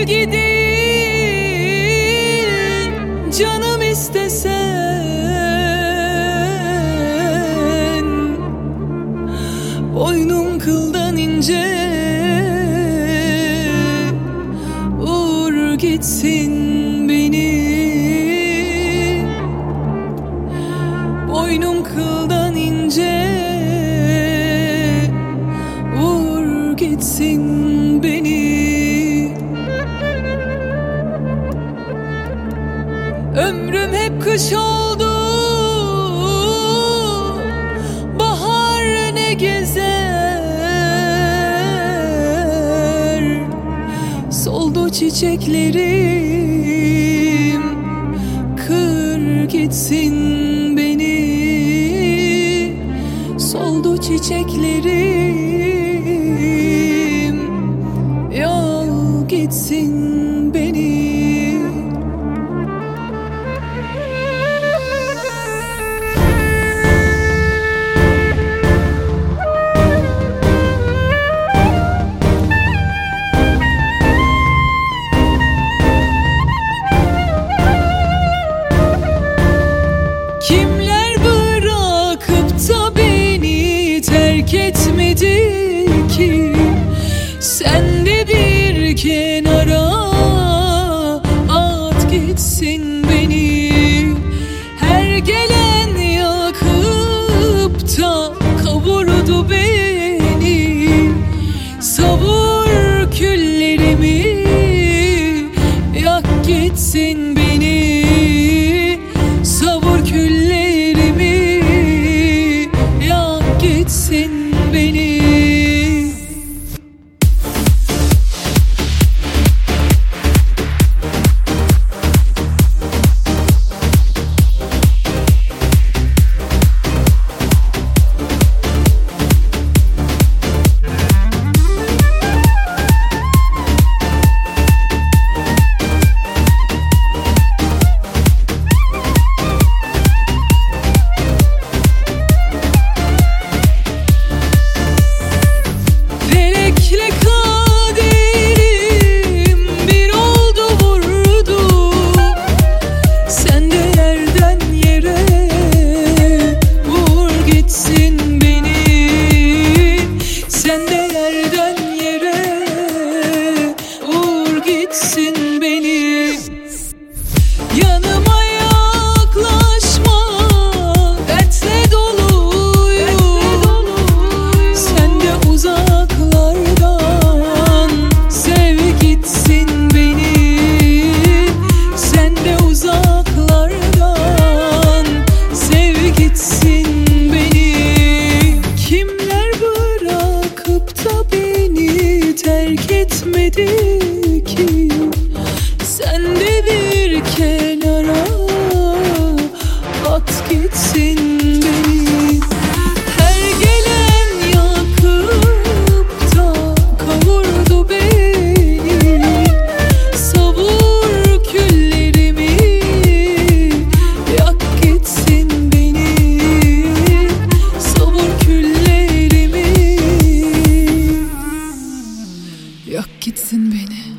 değil canım istesen. Boynum kıldan ince, vur gitsin beni. Boynum kıldan ince, vur gitsin beni. Ömrüm hep kış oldu, bahar ne gezer. Soldu çiçeklerim, kır gitsin beni. Soldu çiçeklerim, yol gitsin beni. Kimler bırakıp da beni terk etmedi ki? Sen de bir kenara at gitsin beni. Her gelen yakıp da kavurdu beni. Savur küllerimi, yak gitsin beni. Savur küllerimi, yak gitsin beni. Yanıma yaklaşma, dertle doluyum. Sen de uzaklardan sev gitsin beni. Sen de uzaklardan sev gitsin beni. Kimler bırakıp da beni terk etmedi ki? Sen de bir kenara at gitsin beni. Her gelen yakıp da kavurdu beni. Savur küllerimi, yak gitsin beni. Savur küllerimi, yak gitsin beni.